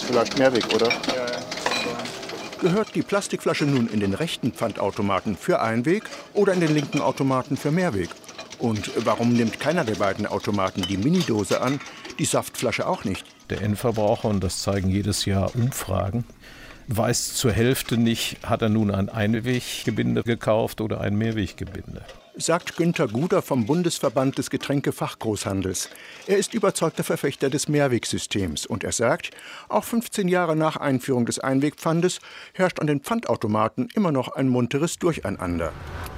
vielleicht Mehrweg, oder? Ja. Gehört die Plastikflasche nun in den rechten Pfandautomaten für Einweg oder in den linken Automaten für Mehrweg? Und warum nimmt keiner der beiden Automaten die Minidose an, die Saftflasche auch nicht? Der Endverbraucher, und das zeigen jedes Jahr Umfragen, weiß zur Hälfte nicht, hat er nun ein Einweggebinde gekauft oder ein Mehrweggebinde. Sagt Günter Guder vom Bundesverband des Getränkefachgroßhandels. Er ist überzeugter Verfechter des Mehrwegsystems und er sagt, auch 15 Jahre nach Einführung des Einwegpfandes herrscht an den Pfandautomaten immer noch ein munteres Durcheinander.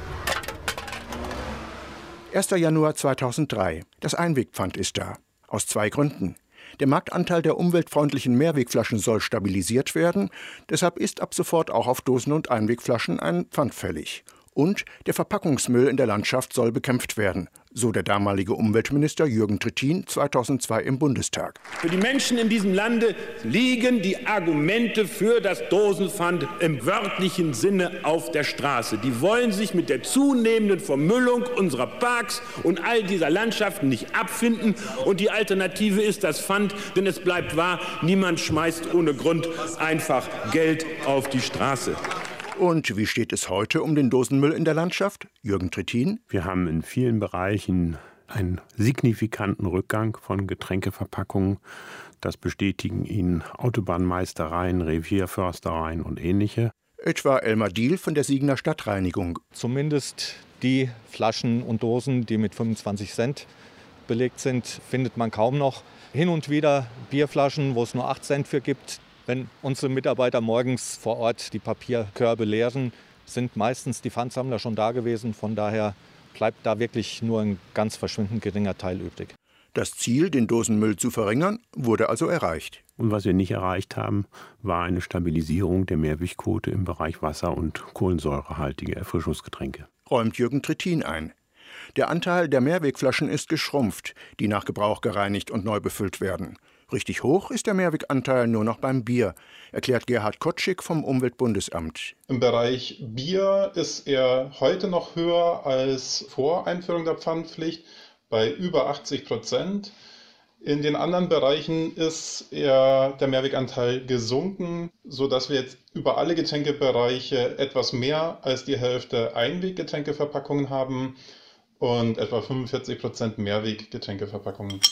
1. Januar 2003. Das Einwegpfand ist da. Aus 2 Gründen. Der Marktanteil der umweltfreundlichen Mehrwegflaschen soll stabilisiert werden. Deshalb ist ab sofort auch auf Dosen- und Einwegflaschen ein Pfand fällig. Und der Verpackungsmüll in der Landschaft soll bekämpft werden, so der damalige Umweltminister Jürgen Trittin 2002 im Bundestag. Für die Menschen in diesem Lande liegen die Argumente für das Dosenpfand im wörtlichen Sinne auf der Straße. Die wollen sich mit der zunehmenden Vermüllung unserer Parks und all dieser Landschaften nicht abfinden. Und die Alternative ist das Pfand, denn es bleibt wahr, niemand schmeißt ohne Grund einfach Geld auf die Straße. Und wie steht es heute um den Dosenmüll in der Landschaft? Jürgen Trittin. Wir haben in vielen Bereichen einen signifikanten Rückgang von Getränkeverpackungen. Das bestätigen Ihnen Autobahnmeistereien, Revierförstereien und ähnliche. Etwa Elmar Diehl von der Siegener Stadtreinigung. Zumindest die Flaschen und Dosen, die mit 25 Cent belegt sind, findet man kaum noch. Hin und wieder Bierflaschen, wo es nur 8 Cent für gibt. Wenn unsere Mitarbeiter morgens vor Ort die Papierkörbe leeren, sind meistens die Pfandsammler schon da gewesen. Von daher bleibt da wirklich nur ein ganz verschwindend geringer Teil übrig. Das Ziel, den Dosenmüll zu verringern, wurde also erreicht. Und was wir nicht erreicht haben, war eine Stabilisierung der Mehrwegquote im Bereich Wasser- und kohlensäurehaltige Erfrischungsgetränke. Räumt Jürgen Trittin ein. Der Anteil der Mehrwegflaschen ist geschrumpft, die nach Gebrauch gereinigt und neu befüllt werden. Richtig hoch ist der Mehrweganteil nur noch beim Bier, erklärt Gerhard Kotschig vom Umweltbundesamt. Im Bereich Bier ist er heute noch höher als vor Einführung der Pfandpflicht, bei über 80%. In den anderen Bereichen ist der Mehrweganteil gesunken, sodass wir jetzt über alle Getränkebereiche etwas mehr als die Hälfte Einweggetränkeverpackungen haben und etwa 45% Mehrweggetränkeverpackungen.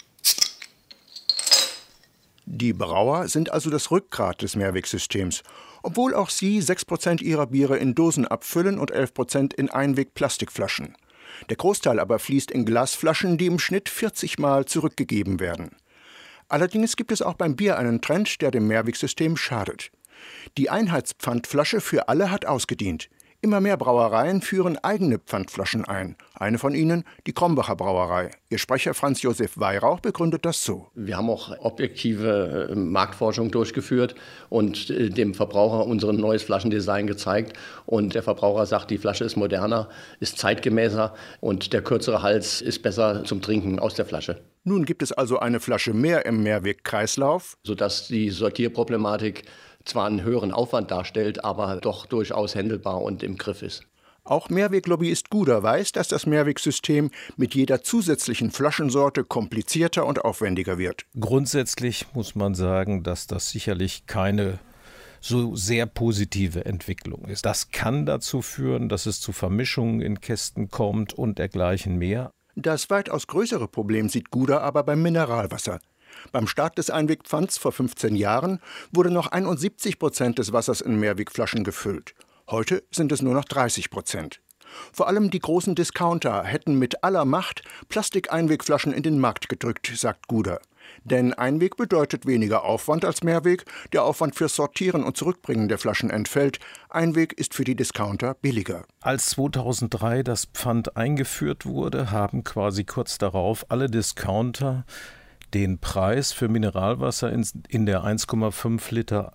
Die Brauer sind also das Rückgrat des Mehrwegsystems, obwohl auch sie 6% ihrer Biere in Dosen abfüllen und 11% in Einweg-Plastikflaschen. Der Großteil aber fließt in Glasflaschen, die im Schnitt 40 Mal zurückgegeben werden. Allerdings gibt es auch beim Bier einen Trend, der dem Mehrwegsystem schadet. Die Einheitspfandflasche für alle hat ausgedient. Immer mehr Brauereien führen eigene Pfandflaschen ein. Eine von ihnen, die Krombacher Brauerei. Ihr Sprecher Franz Josef Weihrauch begründet das so. Wir haben auch objektive Marktforschung durchgeführt und dem Verbraucher unser neues Flaschendesign gezeigt. Und der Verbraucher sagt, die Flasche ist moderner, ist zeitgemäßer und der kürzere Hals ist besser zum Trinken aus der Flasche. Nun gibt es also eine Flasche mehr im Mehrwegkreislauf, sodass die Sortierproblematik zwar einen höheren Aufwand darstellt, aber doch durchaus händelbar und im Griff ist. Auch Mehrweglobbyist Guder weiß, dass das Mehrwegsystem mit jeder zusätzlichen Flaschensorte komplizierter und aufwendiger wird. Grundsätzlich muss man sagen, dass das sicherlich keine so sehr positive Entwicklung ist. Das kann dazu führen, dass es zu Vermischungen in Kästen kommt und dergleichen mehr. Das weitaus größere Problem sieht Guder aber beim Mineralwasser. Beim Start des Einwegpfands vor 15 Jahren wurde noch 71% des Wassers in Mehrwegflaschen gefüllt. Heute sind es nur noch 30%. Vor allem die großen Discounter hätten mit aller Macht Plastikeinwegflaschen in den Markt gedrückt, sagt Guder. Denn Einweg bedeutet weniger Aufwand als Mehrweg. Der Aufwand fürs Sortieren und Zurückbringen der Flaschen entfällt. Einweg ist für die Discounter billiger. Als 2003 das Pfand eingeführt wurde, haben quasi kurz darauf alle Discounter den Preis für Mineralwasser in der 1,5 Liter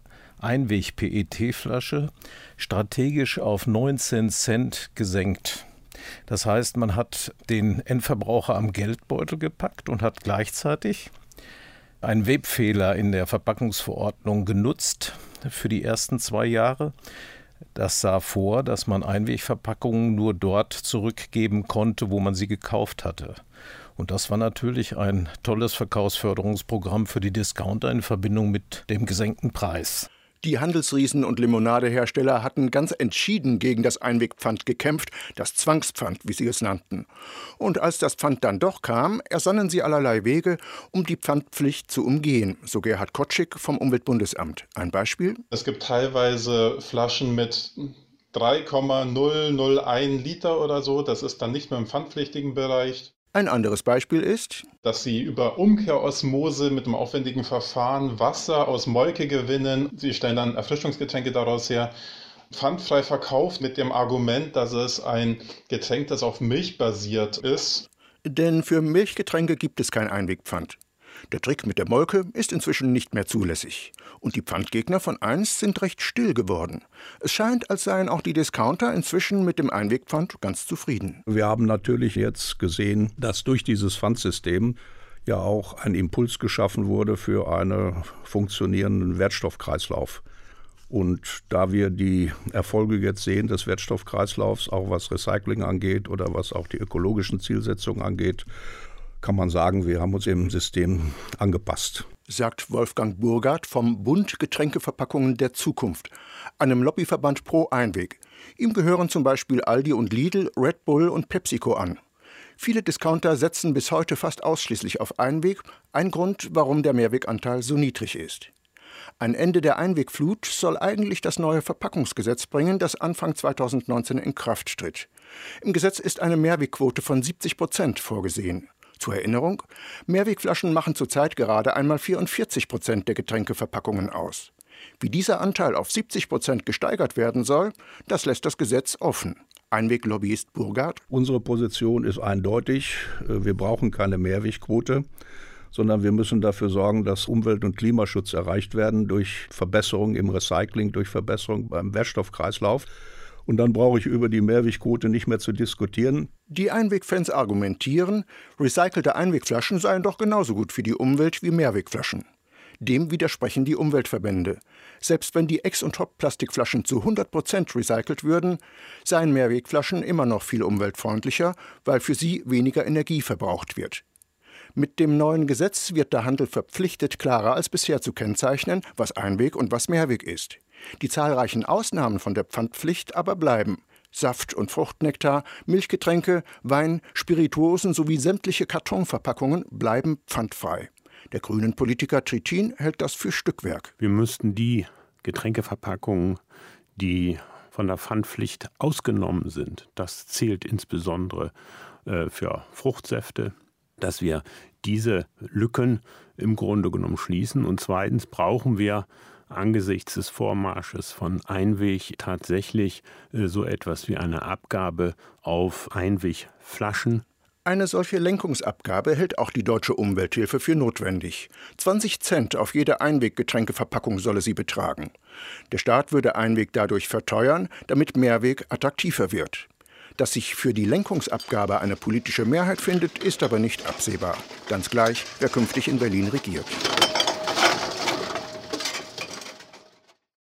Einweg-PET-Flasche strategisch auf 19 Cent gesenkt. Das heißt, man hat den Endverbraucher am Geldbeutel gepackt und hat gleichzeitig einen Webfehler in der Verpackungsverordnung genutzt für die ersten 2 Jahre. Das sah vor, dass man Einwegverpackungen nur dort zurückgeben konnte, wo man sie gekauft hatte. Und das war natürlich ein tolles Verkaufsförderungsprogramm für die Discounter in Verbindung mit dem gesenkten Preis. Die Handelsriesen und Limonadehersteller hatten ganz entschieden gegen das Einwegpfand gekämpft, das Zwangspfand, wie sie es nannten. Und als das Pfand dann doch kam, ersannen sie allerlei Wege, um die Pfandpflicht zu umgehen, so Gerhard Kotschig vom Umweltbundesamt. Ein Beispiel? Es gibt teilweise Flaschen mit 3,001 Liter oder so, das ist dann nicht mehr im pfandpflichtigen Bereich. Ein anderes Beispiel ist, dass sie über Umkehrosmose mit einem aufwendigen Verfahren Wasser aus Molke gewinnen. Sie stellen dann Erfrischungsgetränke daraus her, pfandfrei verkauft mit dem Argument, dass es ein Getränk, das auf Milch basiert ist. Denn für Milchgetränke gibt es kein Einwegpfand. Der Trick mit der Molke ist inzwischen nicht mehr zulässig. Und die Pfandgegner von einst sind recht still geworden. Es scheint, als seien auch die Discounter inzwischen mit dem Einwegpfand ganz zufrieden. Wir haben natürlich jetzt gesehen, dass durch dieses Pfandsystem ja auch ein Impuls geschaffen wurde für einen funktionierenden Wertstoffkreislauf. Und da wir die Erfolge jetzt sehen des Wertstoffkreislaufs, auch was Recycling angeht oder was auch die ökologischen Zielsetzungen angeht, kann man sagen, wir haben uns im System angepasst. Sagt Wolfgang Burgard vom Bund Getränkeverpackungen der Zukunft, einem Lobbyverband pro Einweg. Ihm gehören zum Beispiel Aldi und Lidl, Red Bull und PepsiCo an. Viele Discounter setzen bis heute fast ausschließlich auf Einweg, ein Grund, warum der Mehrweganteil so niedrig ist. Ein Ende der Einwegflut soll eigentlich das neue Verpackungsgesetz bringen, das Anfang 2019 in Kraft tritt. Im Gesetz ist eine Mehrwegquote von 70% vorgesehen. Zur Erinnerung, Mehrwegflaschen machen zurzeit gerade einmal 44% der Getränkeverpackungen aus. Wie dieser Anteil auf 70% gesteigert werden soll, das lässt das Gesetz offen. Einweglobbyist Burgard: Unsere Position ist eindeutig. Wir brauchen keine Mehrwegquote, sondern wir müssen dafür sorgen, dass Umwelt- und Klimaschutz erreicht werden durch Verbesserungen im Recycling, durch Verbesserungen beim Wertstoffkreislauf. Und dann brauche ich über die Mehrwegquote nicht mehr zu diskutieren. Die Einwegfans argumentieren, recycelte Einwegflaschen seien doch genauso gut für die Umwelt wie Mehrwegflaschen. Dem widersprechen die Umweltverbände. Selbst wenn die Ex- und Top-Plastikflaschen zu 100% recycelt würden, seien Mehrwegflaschen immer noch viel umweltfreundlicher, weil für sie weniger Energie verbraucht wird. Mit dem neuen Gesetz wird der Handel verpflichtet, klarer als bisher zu kennzeichnen, was Einweg und was Mehrweg ist. Die zahlreichen Ausnahmen von der Pfandpflicht aber bleiben. Saft- und Fruchtnektar, Milchgetränke, Wein, Spirituosen sowie sämtliche Kartonverpackungen bleiben pfandfrei. Der grünen Politiker Trittin hält das für Stückwerk. Wir müssten die Getränkeverpackungen, die von der Pfandpflicht ausgenommen sind, das zählt insbesondere für Fruchtsäfte, dass wir diese Lücken im Grunde genommen schließen. Und zweitens brauchen wir angesichts des Vormarsches von Einweg tatsächlich so etwas wie eine Abgabe auf Einwegflaschen. Eine solche Lenkungsabgabe hält auch die Deutsche Umwelthilfe für notwendig. 20 Cent auf jede Einweggetränkeverpackung solle sie betragen. Der Staat würde Einweg dadurch verteuern, damit Mehrweg attraktiver wird. Dass sich für die Lenkungsabgabe eine politische Mehrheit findet, ist aber nicht absehbar. Ganz gleich, wer künftig in Berlin regiert.